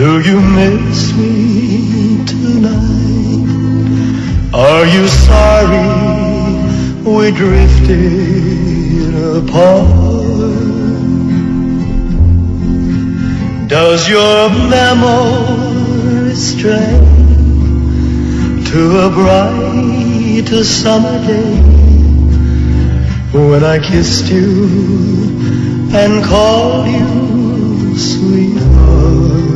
Do you miss me tonight? Are you sorry we drifted apart? Does your memory stray to a bright summer day when I kissed you and called you sweetheart?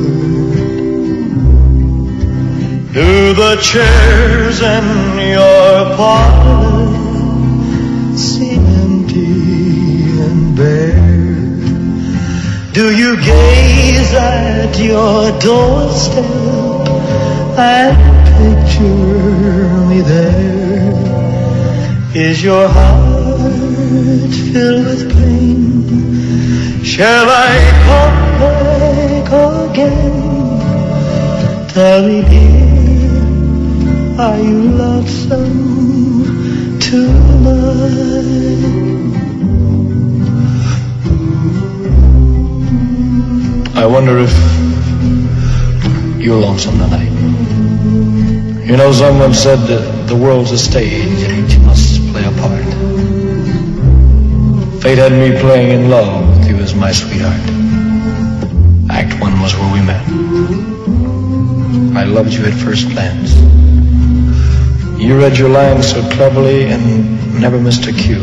Do the chairs in your parlor seem empty and bare? Do you gaze at your doorstep and picture me there? Is your heart filled with pain? Shall I come back again? Tell me, dear, are you lonesome tonight? I wonder if you're lonesome tonight. You know, someone said that the world's a stage and each must play a part. Fate had me playing in love with you as my sweetheart. Act 1 was where we met. I loved you at first glance. You read your lines so cleverly and never missed a cue.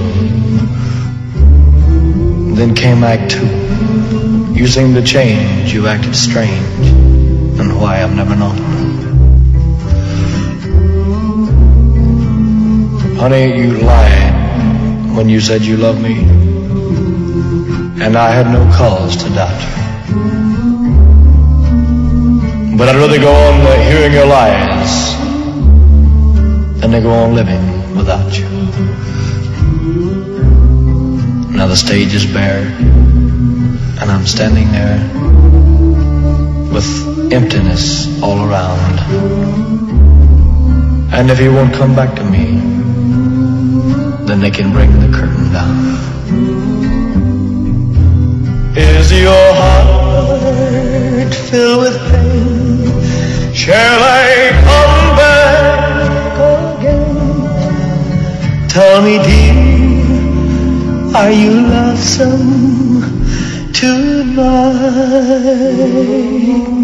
Then came Act 2. You seemed to change, you acted strange, and why I've never known. Honey, you lied when you said you loved me, and I had no cause to doubt. But I'd rather go on hearing your lies than to go on living without you. Now the stage is bare, and I'm standing there with emptiness all around. And if you won't come back to me, then they can bring the curtain down. Is your heart filled with pain? Shall I come back again? Tell me, dear, are you lonesome tonight?